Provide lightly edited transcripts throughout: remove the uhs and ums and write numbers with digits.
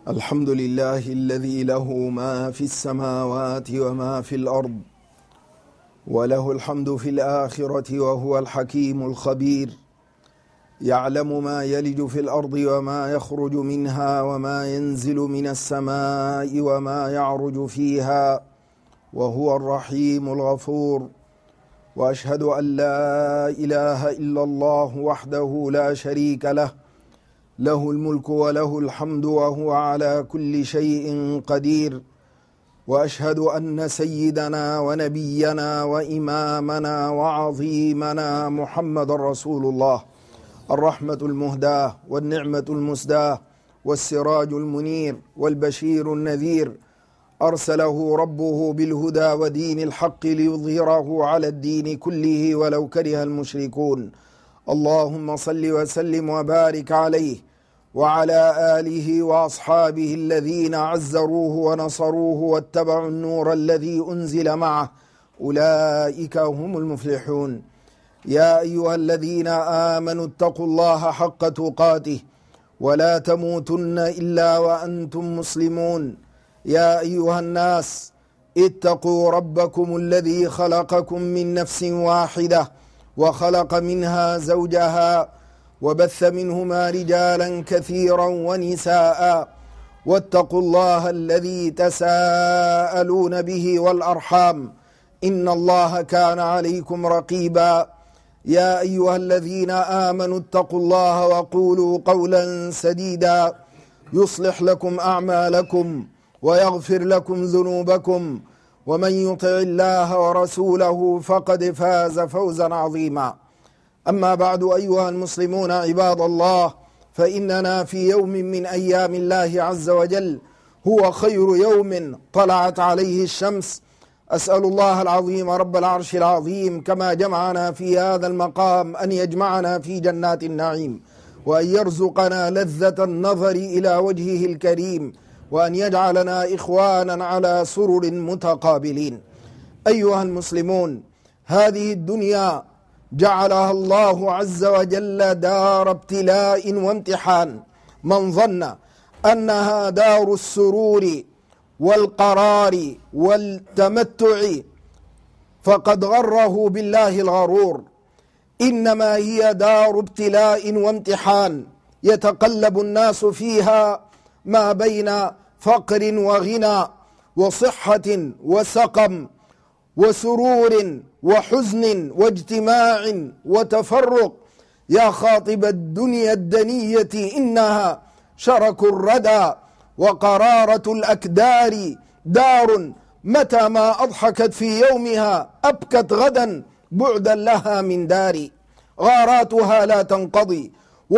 الحمد لله الذي له ما في السماوات وما في الأرض، وله الحمد في الآخرة، وهو الحكيم الخبير. يعلم ما يلج في الأرض وما يخرج منها وما ينزل من السماء وما يعرج فيها، وهو الرحيم الغفور. وأشهد أن لا إله إلا الله وحده لا شريك له، له الملك وله الحمد وهو على كل شيء قدير. وأشهد أن سيدنا ونبينا وإمامنا وعظيمنا محمد رسول الله، الرحمة المهداة والنعمة المسداة والسراج المنير والبشير النذير، أرسله ربه بالهدى ودين الحق ليظهره على الدين كله ولو كره المشركون. اللهم صل وسلم وبارك عليه وعلى آله وأصحابه الذين عزروه ونصروه واتبعوا النور الذي أنزل معه، أولئك هم المفلحون. يا أيها الذين آمنوا اتقوا الله حق تقاته ولا تموتن إلا وأنتم مسلمون. يا أيها الناس اتقوا ربكم الذي خلقكم من نفس واحدة وخلق منها زوجها وبث منهما رجالا كثيرا ونساء، واتقوا الله الذي تساءلون به والأرحام، إن الله كان عليكم رقيبا. يا أيها الذين آمنوا اتقوا الله وقولوا قولا سديدا يصلح لكم أعمالكم ويغفر لكم ذنوبكم، ومن يطع الله ورسوله فقد فاز فوزا عظيما. أما بعد، أيها المسلمون عباد الله، فإننا في يوم من أيام الله عز وجل هو خير يوم طلعت عليه الشمس. أسأل الله العظيم رب العرش العظيم كما جمعنا في هذا المقام أن يجمعنا في جنات النعيم، وأن يرزقنا لذة النظر إلى وجهه الكريم، وأن يجعلنا إخوانا على سرر متقابلين. أيها المسلمون، هذه الدنيا جعلها الله عز وجل دار ابتلاء وامتحان. من ظن أنها دار السرور والقرار والتمتع فقد غره بالله الغرور، إنما هي دار ابتلاء وامتحان يتقلب الناس فيها ما بين فقر وغنى وصحة وسقم وسرور وحزن واجتماع وتفرق. يا خاطب الدنيا الدنية إنها شرك الردى وقرارة الأكدار، دار متى ما أضحكت في يومها أبكت غدا بعدا لها من دار. غاراتها لا تنقضي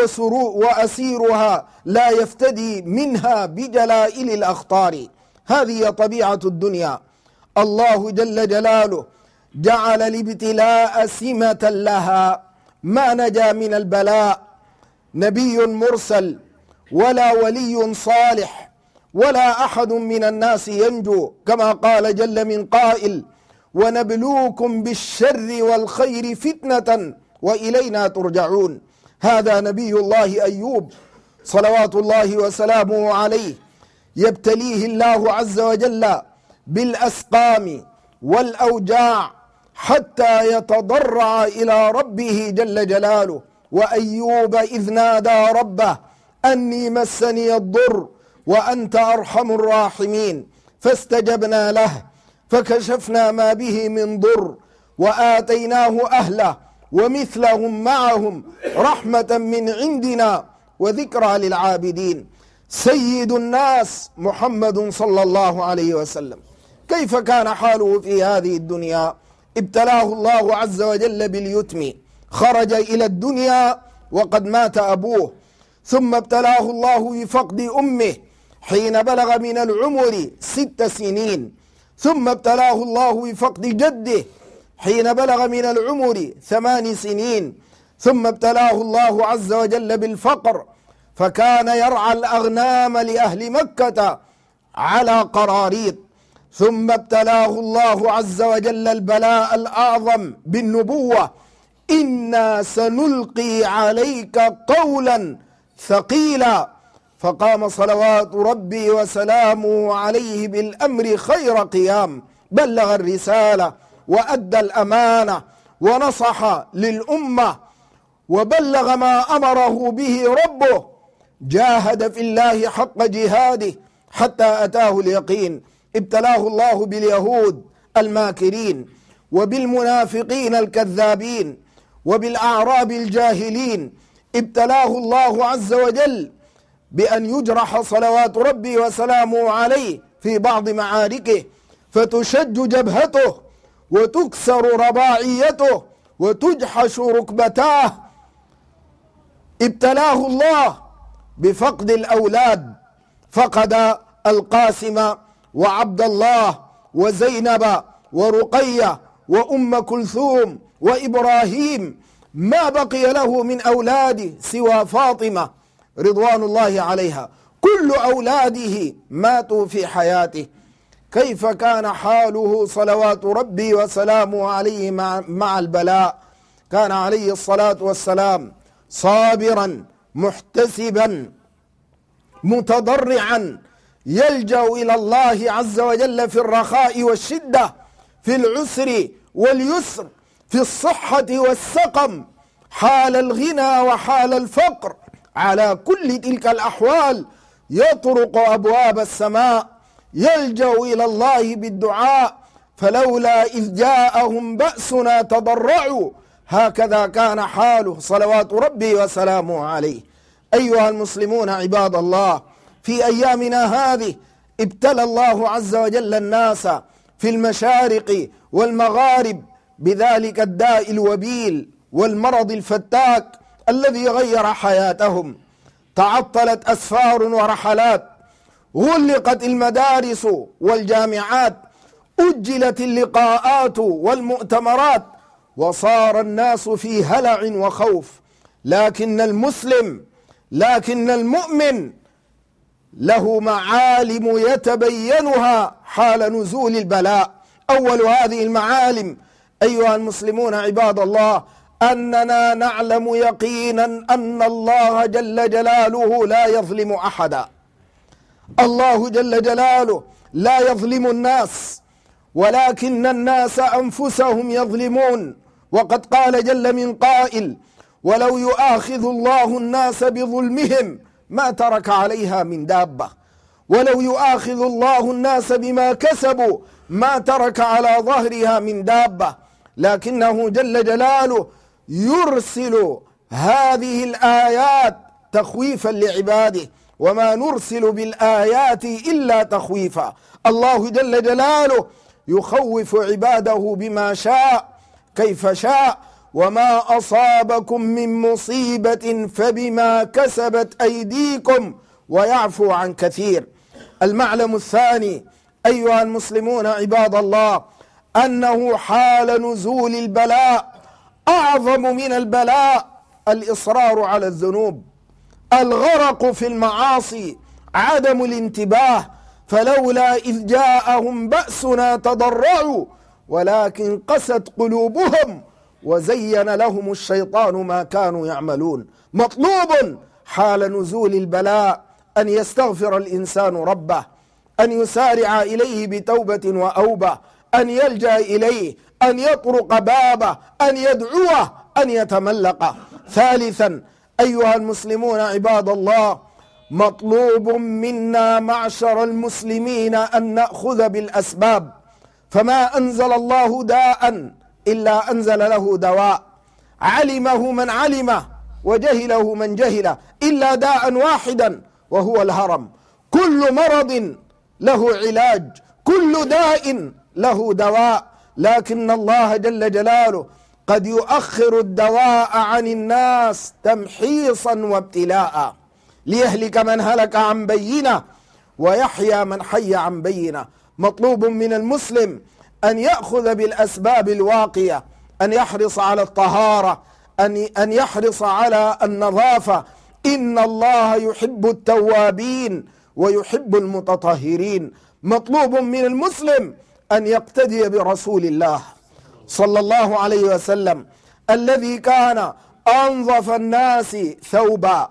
وأسيرها لا يفتدي منها بجلائل الأخطار. هذه طبيعة الدنيا. الله جل جلاله جعل الابتلاء سمة لها، ما نجا من البلاء نبي مرسل ولا ولي صالح ولا أحد من الناس ينجو، كما قال جل من قائل: ونبلوكم بالشر والخير فتنة وإلينا ترجعون. هذا نبي الله أيوب صلوات الله وسلامه عليه، يبتليه الله عز وجل بالأسقام والأوجاع حتى يتضرع إلى ربه جل جلاله. وأيوب إذ نادى ربه أني مسني الضر وأنت أرحم الراحمين، فاستجبنا له فكشفنا ما به من ضر وآتيناه أهله ومثلهم معهم رحمة من عندنا وذكرى للعابدين. سيد الناس محمد صلى الله عليه وسلم، كيف كان حاله في هذه الدنيا؟ ابتلاه الله عز وجل باليتم، خرج إلى الدنيا وقد مات أبوه، ثم ابتلاه الله بفقد أمه حين بلغ من العمر 6 سنين، ثم ابتلاه الله بفقد جده حين بلغ من العمر 8 سنين، ثم ابتلاه الله عز وجل بالفقر فكان يرعى الأغنام لأهل مكة على قراريط، ثم ابتلاه الله عز وجل البلاء الأعظم بالنبوة: إنا سنلقي عليك قولا ثقيلا. فقام صلوات ربي وسلامه عليه بالأمر خير قيام، بلغ الرسالة وأدى الأمانة ونصح للأمة وبلغ ما أمره به ربه، جاهد في الله حق جهاده حتى أتاه اليقين. ابتلاه الله باليهود الماكرين وبالمنافقين الكذابين وبالأعراب الجاهلين. ابتلاه الله عز وجل بأن يجرح صلوات ربي وسلامه عليه في بعض معاركه، فتشج جبهته وتكسر رباعيته وتجحش ركبتاه. ابتلاه الله بفقد الأولاد، فقد القاسم وعبد الله وزينب ورقية وأم كلثوم وإبراهيم، ما بقي له من أولاده سوى فاطمة رضوان الله عليها، كل أولاده ماتوا في حياته. كيف كان حاله صلوات ربي وسلامه عليه مع البلاء؟ كان عليه الصلاة والسلام صابرا محتسبا متضرعا، يلجأ إلى الله عز وجل في الرخاء والشدة، في العسر واليسر، في الصحة والسقم، حال الغنى وحال الفقر. على كل تلك الأحوال يطرق أبواب السماء، يلجأ إلى الله بالدعاء. فلولا إذ جاءهم بأسنا تضرعوا، هكذا كان حاله صلوات ربي وسلامه عليه. أيها المسلمون عباد الله، في أيامنا هذه ابتلى الله عز وجل الناس في المشارق والمغارب بذلك الداء الوبيل والمرض الفتاك الذي غير حياتهم. تعطلت أسفار ورحلات، غلقت المدارس والجامعات، أجلت اللقاءات والمؤتمرات، وصار الناس في هلع وخوف. لكن المؤمن له معالم يتبينها حال نزول البلاء. أول هذه المعالم أيها المسلمون عباد الله أننا نعلم يقينا أن الله جل جلاله لا يظلم أحدا. الله جل جلاله لا يظلم الناس، ولكن الناس أنفسهم يظلمون. وقد قال جل من قائل: ولو يؤاخذ الله الناس بظلمهم ما ترك عليها من دابة، ولو يؤاخذ الله الناس بما كسبوا ما ترك على ظهرها من دابة. لكنه جل جلاله يرسل هذه الآيات تخويفا لعباده، وما نرسل بالآيات إلا تخويفا. الله جل جلاله يخوف عباده بما شاء كيف شاء. وما أصابكم من مصيبة فبما كسبت أيديكم ويعفو عن كثير. المعلم الثاني أيها المسلمون عباد الله أنه حال نزول البلاء أعظم من البلاء الإصرار على الذنوب، الغرق في المعاصي، عدم الانتباه. فلولا إذ جاءهم بأسنا تضرعوا ولكن قست قلوبهم وزين لهم الشيطان ما كانوا يعملون. مطلوب حال نزول البلاء أن يستغفر الإنسان ربه، أن يسارع إليه بتوبة وأوبة، أن يلجأ إليه، أن يطرق بابه، أن يدعوه، أن يتملقه. ثالثا أيها المسلمون عباد الله مطلوب منا معشر المسلمين أن نأخذ بالأسباب، فما أنزل الله داء إلا أنزل له دواء، علمه من علمه وجهله من جهله، إلا داء واحدا وهو الهرم. كل مرض له علاج، كل داء له دواء، لكن الله جل جلاله قد يؤخر الدواء عن الناس تمحيصا وابتلاء، ليهلك من هلك عن بينة ويحيى من حي عن بينة. مطلوب من المسلم أن يأخذ بالأسباب الواقية، أن يحرص على الطهارة، أن يحرص على النظافة. إن الله يحب التوابين ويحب المتطهرين. مطلوب من المسلم أن يقتدي برسول الله صلى الله عليه وسلم الذي كان أنظف الناس ثوبا،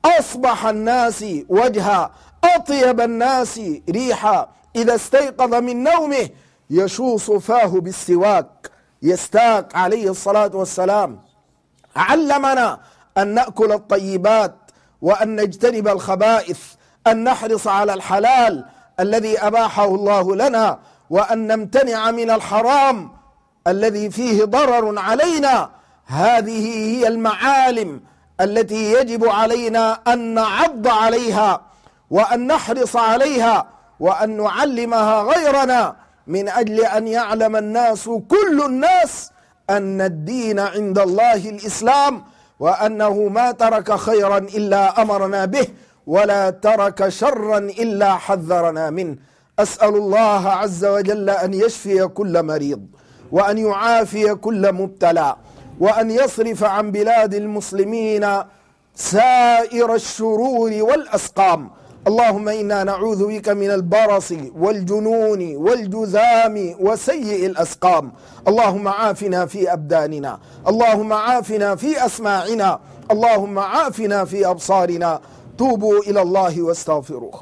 أصبح الناس وجها، أطيب الناس ريحا، إذا استيقظ من نومه يشوص فاه بالسواك، يستاك عليه الصلاة والسلام. علمنا أن نأكل الطيبات وأن نجتنب الخبائث، أن نحرص على الحلال الذي أباحه الله لنا، وأن نمتنع من الحرام الذي فيه ضرر علينا. هذه هي المعالم التي يجب علينا أن نعض عليها وأن نحرص عليها وأن نعلمها غيرنا، من أجل أن يعلم الناس كل الناس أن الدين عند الله الإسلام، وأنه ما ترك خيرا إلا أمرنا به، ولا ترك شرا إلا حذرنا منه. أسأل الله عز وجل أن يشفي كل مريض، وأن يعافي كل مبتلى، وأن يصرف عن بلاد المسلمين سائر الشرور والأسقام. اللهم إنا نعوذ بك من البرص والجنون والجذام وسيء الأسقام. اللهم عافنا في أبداننا، اللهم عافنا في أسماعنا، اللهم عافنا في أبصارنا. توبوا إلى الله واستغفروه.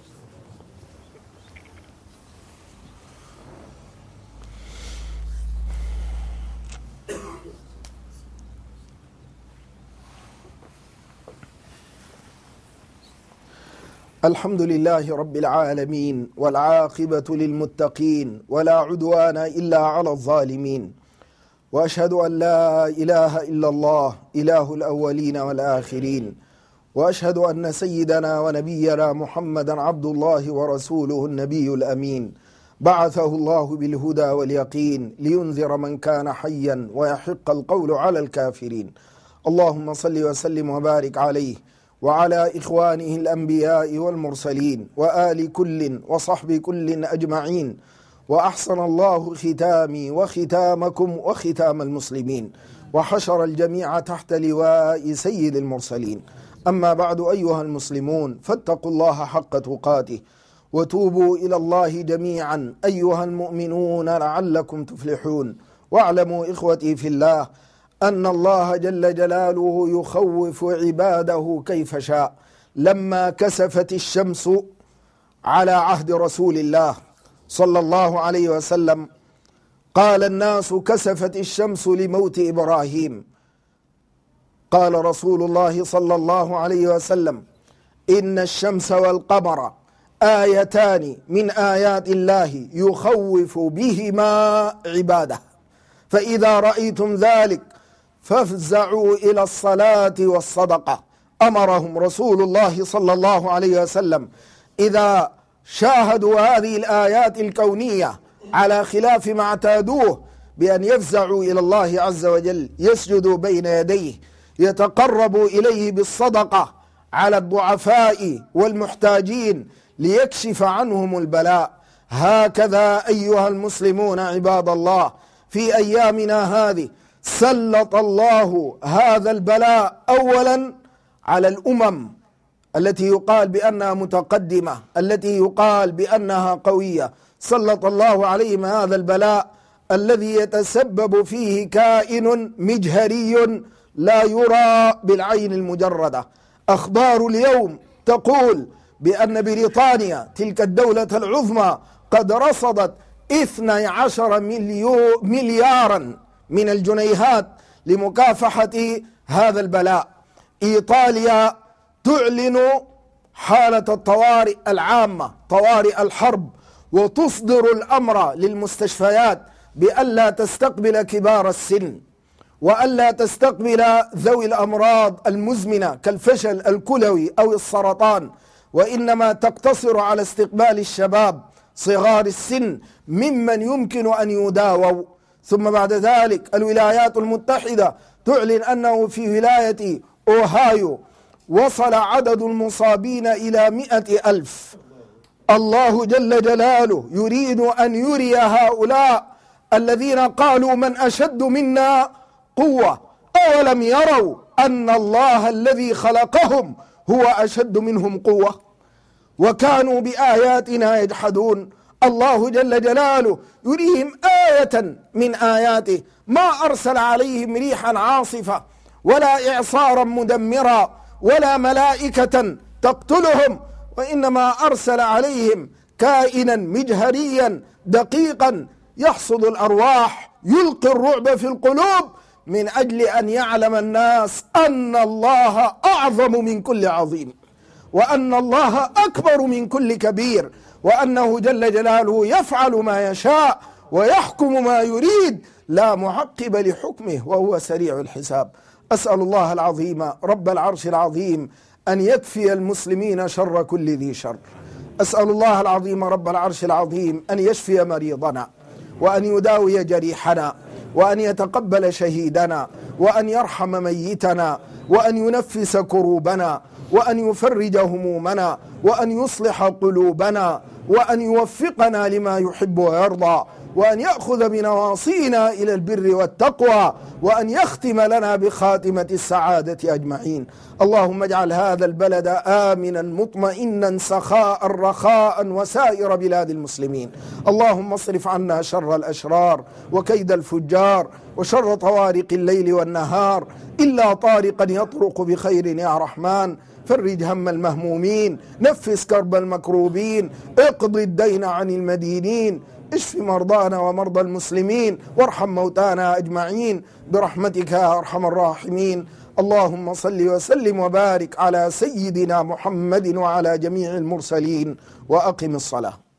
الحمد لله رب العالمين، والعاقبة للمتقين، ولا عدوان إلا على الظالمين، وأشهد أن لا إله إلا الله إله الأولين والآخرين، وأشهد أن سيدنا ونبينا محمدا عبد الله ورسوله النبي الأمين، بعثه الله بالهدى واليقين لينذر من كان حيا ويحق القول على الكافرين. اللهم صل وسلم وبارك عليه وعلى إخوانه الأنبياء والمرسلين وآل كل وصحب كل أجمعين. وأحسن الله ختامي وختامكم وختام المسلمين، وحشر الجميع تحت لواء سيد المرسلين. أما بعد، أيها المسلمون، فاتقوا الله حق تقاته، وتوبوا إلى الله جميعا أيها المؤمنون لعلكم تفلحون. واعلموا إخوتي في الله أن الله جل جلاله يخوف عباده كيف شاء. لما كسفت الشمس على عهد رسول الله صلى الله عليه وسلم، قال الناس كسفت الشمس لموت إبراهيم. قال رسول الله صلى الله عليه وسلم: إن الشمس والقمر آيتان من آيات الله يخوف بهما عباده، فإذا رأيتم ذلك فافزعوا إلى الصلاة والصدقة. أمرهم رسول الله صلى الله عليه وسلم إذا شاهدوا هذه الآيات الكونية على خلاف ما اعتادوه بأن يفزعوا إلى الله عز وجل، يسجدوا بين يديه، يتقربوا إليه بالصدقة على الضعفاء والمحتاجين ليكشف عنهم البلاء. هكذا أيها المسلمون عباد الله، في أيامنا هذه سلط الله هذا البلاء أولا على الأمم التي يقال بأنها متقدمة، التي يقال بأنها قوية. سلط الله عليهم هذا البلاء الذي يتسبب فيه كائن مجهري لا يرى بالعين المجردة. أخبار اليوم تقول بأن بريطانيا تلك الدولة العظمى قد رصدت 12 مليارا من الجنيهات لمكافحة هذا البلاء. إيطاليا تعلن حالة الطوارئ العامة، طوارئ الحرب، وتصدر الأمر للمستشفيات بألا تستقبل كبار السن، وألا تستقبل ذوي الأمراض المزمنة كالفشل الكلوي أو السرطان، وإنما تقتصر على استقبال الشباب صغار السن ممن يمكن أن يداووا. ثم بعد ذلك الولايات المتحدة تعلن أنه في ولاية أوهايو وصل عدد المصابين إلى 100,000. الله جل جلاله يريد أن يري هؤلاء الذين قالوا من أشد منا قوة أولم يروا أن الله الذي خلقهم هو أشد منهم قوة، وكانوا بآياتنا يجحدون. الله جل جلاله يريهم آية من آياته، ما أرسل عليهم ريحا عاصفة ولا إعصارا مدمرا ولا ملائكة تقتلهم، وإنما أرسل عليهم كائنا مجهريا دقيقا يحصد الأرواح، يلقي الرعب في القلوب، من أجل أن يعلم الناس أن الله أعظم من كل عظيم، وأن الله أكبر من كل كبير، وأنه جل جلاله يفعل ما يشاء ويحكم ما يريد، لا معقب لحكمه، وهو سريع الحساب. أسأل الله العظيم رب العرش العظيم أن يكفي المسلمين شر كل ذي شر. أسأل الله العظيم رب العرش العظيم أن يشفي مريضنا، وأن يداوي جريحنا، وأن يتقبل شهيدنا، وأن يرحم ميتنا، وأن ينفس كروبنا، وأن يفرج همومنا، وأن يصلح قلوبنا، وأن يوفقنا لما يحب ويرضى، وأن يأخذ بنواصينا إلى البر والتقوى، وأن يختم لنا بخاتمة السعادة أجمعين. اللهم اجعل هذا البلد آمنا مطمئنا سخاء رخاء وسائر بلاد المسلمين. اللهم اصرف عنا شر الأشرار وكيد الفجار وشر طوارق الليل والنهار، إلا طارقا يطرق بخير يا رحمن. فرج هم المهمومين، نفس كرب المكروبين، اقض الدين عن المدينين، اشف مرضانا ومرضى المسلمين، وارحم موتانا أجمعين برحمتك يا أرحم الراحمين. اللهم صل وسلم وبارك على سيدنا محمد وعلى جميع المرسلين، وأقم الصلاة.